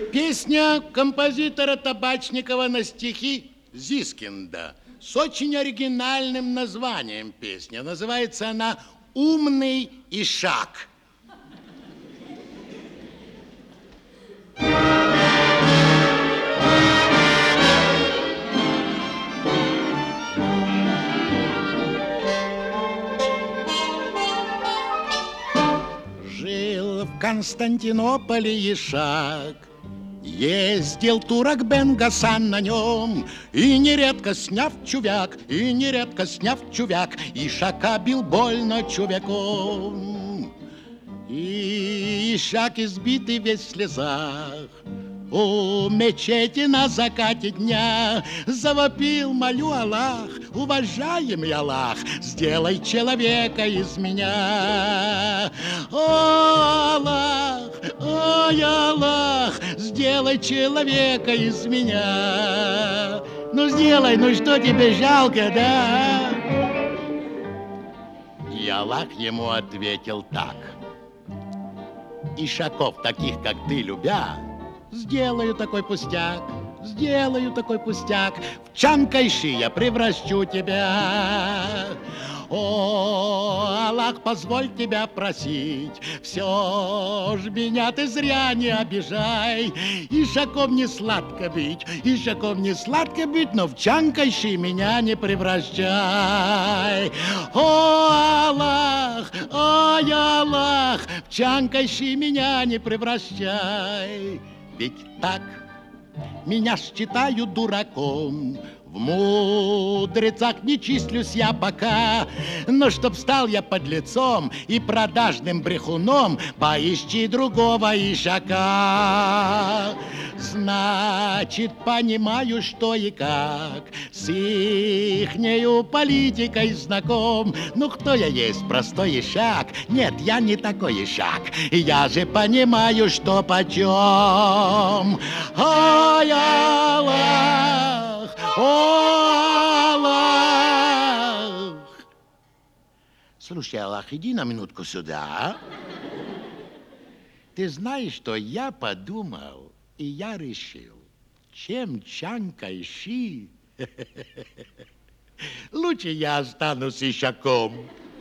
Песня композитора Табачникова на стихи Зискинда с очень оригинальным названием песни. Называется она «Умный ишак». Жил в Константинополе ишак, ездил турок Бен Гасан на нем, и нередко сняв чувяк, ишака бил больно чувяком. И ишак, избитый весь в слезах, у мечети на закате дня завопил: молю, Аллах, уважаемый Аллах, сделай человека из меня. О, Аллах, ой, Аллах, сделай человека из меня. Ну, сделай, ну что тебе жалко, да? И Аллах ему ответил так: ишаков таких, как ты, любя, сделаю такой пустяк, в Чанкайши я превращу тебя. О, Аллах, позволь тебя просить, все ж меня ты зря не обижай. Ишаком не сладко быть, но в Чанкайши меня не превращай. О, Аллах, ой, Аллах, в Чанкайши меня не превращай. Ведь так меня считают дураком, в мудрецах не числюсь я пока, но чтоб стал я подлецом и продажным брехуном, поищи другого ишака. Значит, понимаю, что и как, с ихнею политикой знаком. Ну, кто я есть, простой ишак? Нет, я не такой ишак, я же понимаю, что почем. Ой, Аллах, о, Аллах! Слушай, Аллах, иди на минутку сюда. Ты знаешь, что я подумал, и я решил, чем Чанкайши, лучше я останусь ишаком.